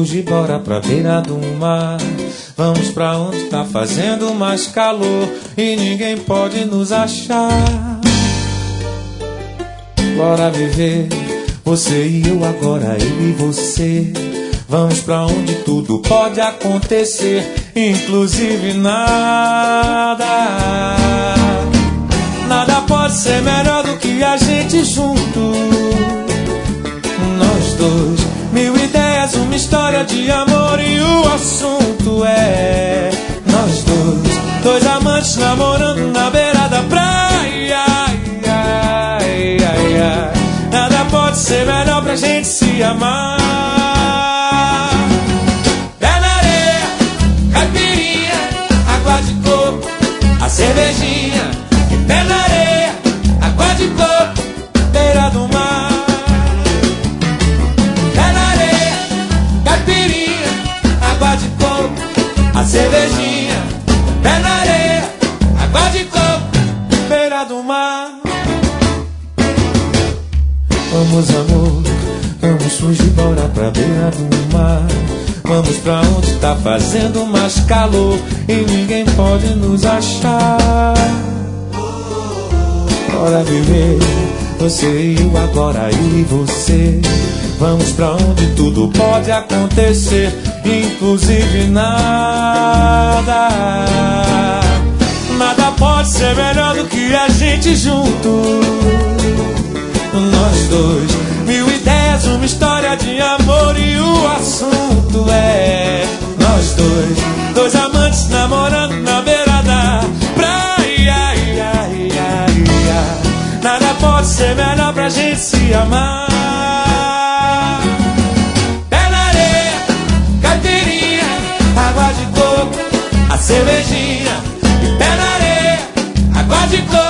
fugir, bora pra beira do mar. Vamos pra onde tá fazendo mais calor e ninguém pode nos achar. Bora viver, você e eu agora, eu e você. Vamos pra onde tudo pode acontecer, inclusive nada. Nada pode ser melhor do que a gente junto. Nós dois, 1000 ideias, uma história de amor e o assunto é nós dois, dois amantes namorando na beira da praia. Ai, ai, ai. Nada pode ser melhor pra gente se amar. Pé na areia, caipirinha, água de coco, a cervejinha. Pé na areia, água de coco, beira do mar. Pé na areia, caipirinha, água de coco, a cervejinha. Pé na areia, água de coco, beira do mar. Vamos, amor, vamos fugir, bora pra beira do mar. Vamos pra onde tá fazendo mais calor e ninguém pode nos achar. Bora viver, você e eu agora, eu e você. Vamos pra onde tudo pode acontecer, inclusive nada. Nada pode ser melhor do que a gente junto. Nós dois, 1000 ideias, uma história de amor e o assunto é nós dois, dois amantes namorando na beira da praia. Ai, ai, ai, ai. Nada pode ser melhor pra gente se amar. Pé na areia, caipirinha, água de coco, a cervejinha. E pé na areia, água de coco,